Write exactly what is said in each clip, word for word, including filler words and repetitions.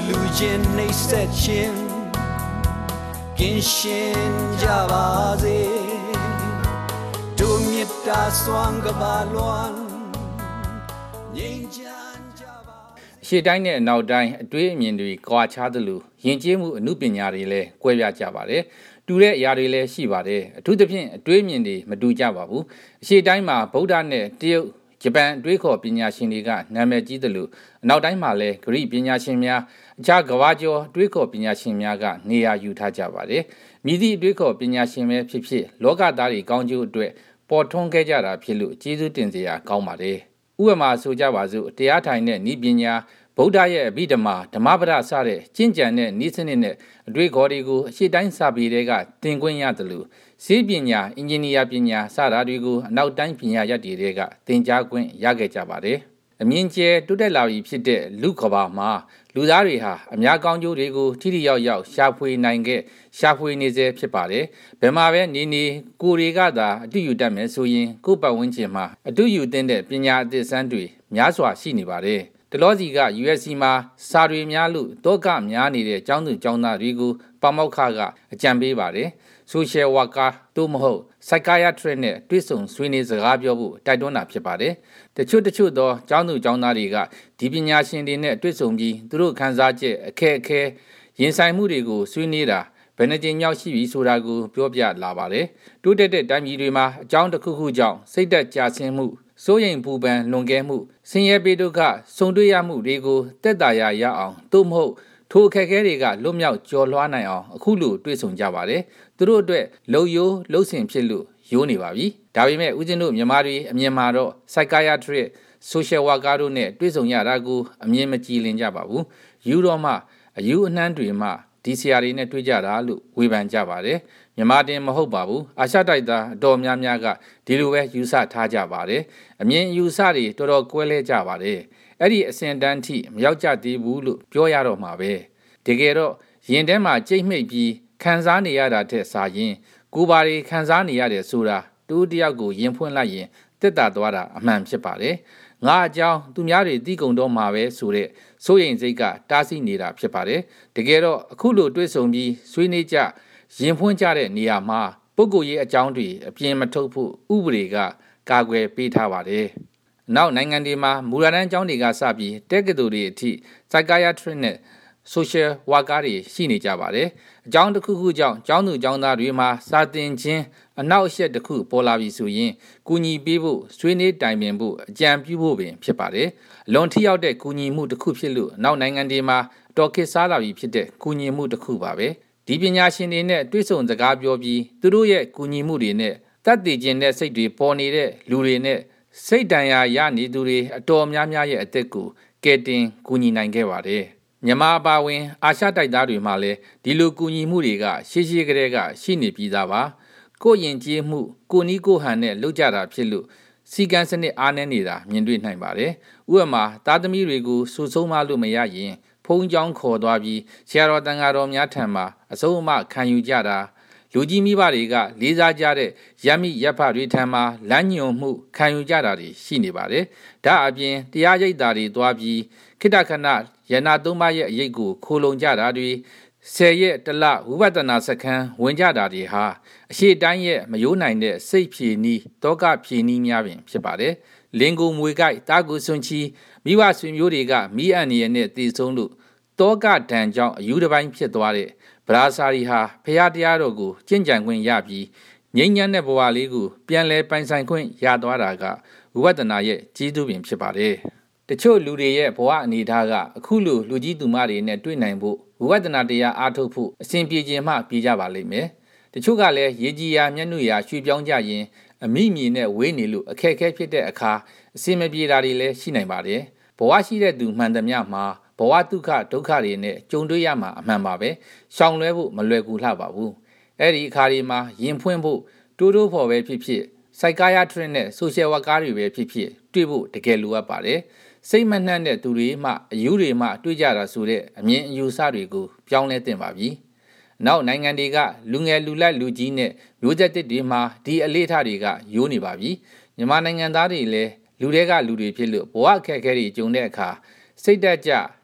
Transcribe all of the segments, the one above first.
လူချင်းနှိပ်စက်ခြင်းကင်းရှင်းကြပါစေတို့မြတ်တာစွမ်းကပါလွန်ငြိမ်းချမ်းကြပါရှေ့တိုင်းနဲ့အနောက်တိုင်းအတွေးအမြင်တွေကွာခြားသလိုယဉ်ကျေးမှုအမှုပညာတွေလည်းကွဲပြားကြပါတယ်တူတဲ့အရာတွေလည်းရှိပါတယ်အထူးသဖြင့်အတွေးအမြင်တွေမတူကြပါဘူးအရှေ့တိုင်းမှာဗုဒ္ဓနဲ့တရုတ်ဂျပန်အတွေးခေါ်ပညာရှင်တွေကနာမည်ကြီးတယ်လို့အနောက်တိုင်းမှာလည်းဂရိပညာရှင်များအခြားကမ္ဘာကျော်အတွေးခေါ်ပညာရှင်များကနေရာယူထားကြပါတယ်မြည်သည့်အတွေးခေါ်ပညာရှင်ပဲဖြစ်ဖြစ်လောကသားတွေကောင်းကျိုးအတွက်ပေါ်ထွန်းခဲ့ကြတာဖြစ်လို့ကျေးဇူးတင်စရာကောင်းပါတယ်ဥပမာဆိုကြပါစို့တရားထိုင်တဲ့ဤပညာဗုဒ္ဓရဲ့အဘိဓမ္မာဓမ္မပဒစတဲ့ကျင့်ကြံတဲ့ဤစနစ်နဲ့အတွေ့အခေါ်တွေကိုအရှိတိုင်းစာပေတွေကသင်ခွင့်ရတယ်လို့စေပညာအင်ဂျင်နီယာပညာစတာတွေကိုအနောက်တိုင်းပညာရပ်တွေကသင်ကြားခွင့်ရခဲ့ကြပါတယ်အမြင့်ကျဲတိုးတက်လာပြီဖြစ်တဲ့လူကဘာမှာလူသားတွေဟာအများကောင်းကျိုးတွေကိုထိထိရောက်ရောက်ရှာဖွေနိုင်ခဲ့ရှာဖွေနေစေဖြစ်ပါတယ်ဘယ်မှာပဲနေနေကိုတွေကသာအတူယူတတ်မယ်ဆိုရင်ကိုယ့်ပတ်ဝန်းကျင်မှာအတူယူတဲ့ပညာအသစ်စမ်းတွေများစွာရှိနေပါတယ်တလောစီက ယူ အက်စ် စီ မှာစာတွေများလို့တောကများနေတဲ့ကျောင်းသူကျောင်းသားတွေကိုပမောက္ခကအကြံပေးပါတယ် social worker တို့မဟုတ် psychiatrist နဲ့တွေ့ဆုံဆွေးနွေးစကားပြောဖို့တိုက်တွန်းတာဖြစ်ပါတယ်တချို့တချို့သောကျောင်းသူကျောင်းသားတွေကဒီပညာရှင်တွေနဲ့တွေ့ဆုံပြီးသူတို့ခန်းစားချက်အခက်အခဲရင်ဆိုင်မှုတွေကိုဆွေးနွေးတာဘယ်နှကြိမ်မြောက်ရှိပြီဆိုတာကိုပြောပြလာပါတယ်တိုးတက်တဲ့တိုင်းပြည်တွေမှာအကြောင်းတစ်ခုခုကြောင့်စိတ်သက်သာဆင်းမှုစိုးရိမ်ပူပန်လွန်ကဲမှုဆင်းရဲပေဒုက္ခဆုံတွေ့ရမှုတွေကိုတက်တာရရအောင်သို့မဟုတ်ထိုအခက်အခဲတွေကလွတ်မြောက်ကျော်လွှားနိုင်အောင်အခုလိုတွေ့ဆုံကြပါတယ်သူတို့အတွက်လုံယိုးလှုပ်ဆင်ဖြစ်လို့ယိုးနေပါပြီဒါပေမဲ့ဦးဇင်းတို့မြန်မာတွေအမြင်မှာတော့ psychiatrist social worker တို့နဲ့တွေ့ဆုံရတာကိုအမြင်မကြည်လင်ကြပါဘူးယူတော့မှအယူအနှမ်းတွေမှဒီဆရာတွေနဲ့တွေ့ကြတာလို့ဝေဖန်ကြပါတယ်မြန်မာတင်မဟုတ်ပါဘူးအာရှတိုက်သားအတော်များများကဒီလိုပဲယူဆထားကြပါတယ်အမြင်ယူဆတွေတော်တော်ကွဲလဲကြပါတယ်အဲ့ဒီအစင်တန်းထိမရောက်ကြသေးဘူးလို့ပြောရတော့မှာပဲတကယ်တော့ရင်ထဲမှာကြိတ်မိတ်ပြီးခံစားနေရတာတဲ့စာရင်ကိုယ်ပါရီခံစားနေရတယ်ဆိုတာတူတယောက်ကိုရင်ဖွင့်လိုက်ရင်တက်တာသွားတာအမှန်ဖြစ်ပါတယ်ငါအကြောင်းသူများတွေတီးကုံတော့မှာပဲဆိုတဲ့စိုးရိမ်စိတ်ကတားဆီးနေတာဖြစ်ပါတယ်တကယ်တော့အခုလိုတွေ့ဆုံပြီးဆွေးနွေးကြရင်ဖွင့်ကြတဲ့နေရာမှာပုဂ္ဂိုလ်ရေးအကြောင်းတွေအပြင်မထုတ်ဖို့ဥပဒေကကာကွယ်ပေးထားပါတယ်နောက်နိုင်ငံတွေမှာမူရတန်းကျောင်းတွေကစပြီးတက္ကသိုလ်တွေအထိ psychiatrist နဲ့ social worker တွေရှိနေကြပါတယ်အကြောင်းတစ်ခုခုကြောင့်ကျောင်းသူကျောင်းသားတွေမှာစာသင်ခြင်းအနောက်အရှက်တစ်ခုပေါ်လာပြီဆိုရင်ကူညီပေးဖို့ဆွေးနွေးတိုင်ပင်ဖို့အကြံပြုဖို့ပင်ဖြစ်ပါတယ်လွန်ထိရောက်တဲ့ကူညီမှုတစ်ခုဖြစ်လို့နောက်နိုင်ငံတွေမှာတော်ခေတ်စားလာပြီဖြစ်တဲ့ကူညီမှုတစ်ခုပါပဲဒီပညာရှင်တွေနဲ့တွေ့ဆုံစကားပြောပြီးသူတို့ရဲ့ကူညီမှုတွေနဲ့တတ်သိခြင်းတဲ့စိတ်တွေပေါ်နေတဲ့လူတွေနဲ့စိတ်တန်ရာရနေသူတွေအတော်များများရဲ့အသက်ကိုကယ်တင်ကူညီနိုင်ခဲ့ပါတယ်မြန်မာအပါဝင်အာရှတိုက်သားတွေမှာလည်းဒီလိုကူညီမှုတွေကရှေးရှေးကတည်းကရှိနေပြီးသားပါကိုယဉ်ကျေးမှုကိုနီးကိုဟန်နဲ့လုပ်ကြတာဖြစ်လို့စီကံစနစ်အားနည်းနေတာမြင်တွေ့နိုင်ပါတယ်ဥပမာသားသမီးတွေကိုစူဆုံးမလို့မရရင်ဖုံးကြောင်းခေါ်သွားပြီးဆရာတော်တန်ဃာတော်များထံမှာအဆုံးအမခံယူကြတာလူကြီးမိဘတွေကလေးစားကြတဲ့ရမိရပ်ဖတွေထံမှာလမ်းညွန်မှုခံယူကြတာတွေရှိနေပါတယ်ဒါအပြင်တရားရိပ်တာတွေသွားပြီးခိတ္တခဏယနာသုံးပါးရဲ့အရေးကိုခိုလုံကြတာတွေဆယ်ရက်တလဝိပဿနာစခန်းဝင်ကြတာတွေဟာအရှိတိုင်းရဲ့မယိုးနိုင်တဲ့စိတ်ဖြည်နီးတောကဖြည်နီးများပင်ဖြစ်ပါတယ်လင်ကိုမွေကိုက်တာကိုစွန်ချီမိဘဆွေမျိုးတွေကမိအန်ရနဲ့တည်ဆုံးလို့တောကဒဏ်ကြောင့်အယူတစ်ပိုင်းဖြစ်သွားတဲ့ဗရာစာရီဟာဖရာတရားတော်ကိုကျင့်ကြံခွင့်ရပြီးငြိမ်းချမ်းတဲ့ဘဝလေးကိုပြန်လဲပိုင်ဆိုင်ခွင့်ရသွားတာကဝိပဿနာရဲ့ကြီးသူပင်ဖြစ်ပါတယ်တချို့လူတွေရဲ့ဘဝအနေထားကအခုလိုလူကြီးသူမတွေနဲ့တွေ့နိုင်ဖို့ဝိပဿနာတရားအားထုတ်ဖို့အစဉ်ပြေခြင်းမှပြေကြပါလိမ့်မယ်တချို့ကလည်းရေကြီးရာမျက်နှာရာရွှေပြောင်းကြရင်အမိမြေနဲ့ဝေးနေလို့အခက်အခဲဖြစ်တဲ့အခါအစဉ်မပြေတာတွေလည်းရှိနိုင်ပါတယ်ဘဝရှိတဲ့သူမှန်သမျှမှာဘဝဒုက္ခဒုက္ခတွေနဲ့ကြုံတွေ့ရမှာအမှန်ပါပဲရှောင်လွဲဖို့မလွယ်ကူလှပါဘူးအဲ့ဒီအခါဒီမှာရင်ဖွင့်ဖို့တိုးတိုးဖော်ပဲဖြစ်ဖြစ် psychiatrist နဲ့ social worker တွေပဲဖြစ်ဖြစ်တွေ့ဖို့တကယ်လိုအပ်ပါတယ်စိတ်မနှံ့တဲ့သူတွေမှအယူတွေမှတွေ့ကြတာဆိုတဲ့အမြင်အယူဆတွေကိုပြောင်းလဲသင့်ပါပြီနောက်နိုင်ငံတွေကလူငယ်လူလိုက်လူကြီးနဲ့မျိုးဆက်တစ်တွေမှာဒီအလေးထားတွေကယိုးနေပါပြီမြန်မာနိုင်ငံသားတွေလည်းလူတွေကလူတွေဖြစ်လို့ဘဝအခက်အခဲတွေကြုံတဲ့အခါစိတ်တက်ကြ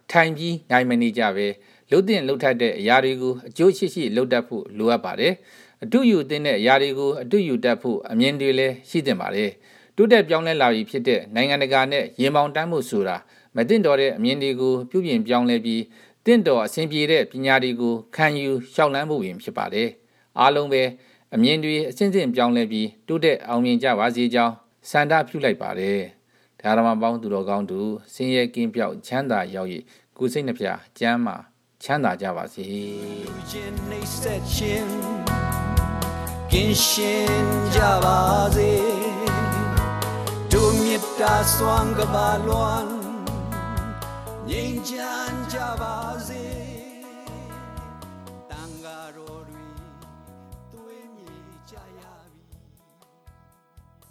ထိုင်ပြီးနိုင်မနေကြပဲလှုပ်တင်လှုပ်ထက်တဲ့အရာတွေကိုအကျိုးရှိရှိလှုပ်တတ်ဖို့လိုအပ်ပါတယ်အတူယူတဲ့အရာတွေကိုအတူယူတတ်ဖို့အမြင်တွေလည်းရှိတင်ပါတယ်တိုးတက်ပြောင်းလဲလာပြီဖြစ်တဲ့နိုင်ငံတကာနဲ့ရေမောင်တန်းမှုဆိုတာမတင်တော်တဲ့အမြင်တွေကိုပြုပြင်ပြောင်းလဲပြီးတင့်တော်အဆင်ပြေတဲ့ပညာတွေကိုခံယူရှောက်လန်းဖို့ရင်ဖြစ်ပါတယ်အားလုံးပဲအမြင်တွေအစဉ်စဉ်ပြောင်းလဲပြီးတိုးတက်အောင်မြင်ကြပါစေကြောင်းစန္ဒပြုလိုက်ပါတယ်ဒါရမပေါင်းသူတော်ကောင်းတို့ဆင်းရဲကင်းပြောက်ချမ်းသာရောက်၍ကိုယ်စိတ်နှပြကျမ်းမာချမ်းသာကြပါစေကင်းရှင်ကြပါစေတို့မြတ်တာစွမ်းကပါလွန်ငြိမ်းချမ်းကြပါစေ